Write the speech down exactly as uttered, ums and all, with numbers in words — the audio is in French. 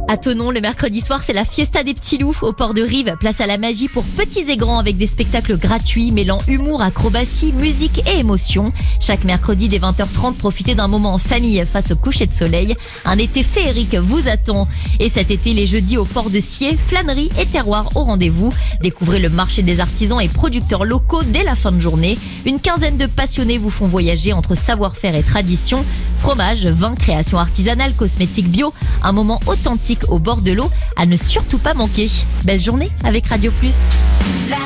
À Thonon, le mercredi soir, c'est la fiesta des petits loups au port de Rive. Place à la magie pour petits et grands avec des spectacles gratuits mêlant humour, acrobatie, musique et émotion. Chaque mercredi dès vingt heures trente, profitez d'un moment en famille face au coucher de soleil. Un été féerique vous attend. Et cet été, les jeudis au port de Sciez, flânerie et terroir au rendez-vous. Découvrez le marché des artisans et producteurs locaux dès la fin de journée. Une quinzaine de passionnés vous font voyager entre savoir-faire et tradition. Fromage, vin, création artisanale, cosmétiques bio. Un moment authentique au bord de l'eau à ne surtout pas manquer. Belle journée avec Radio Plus.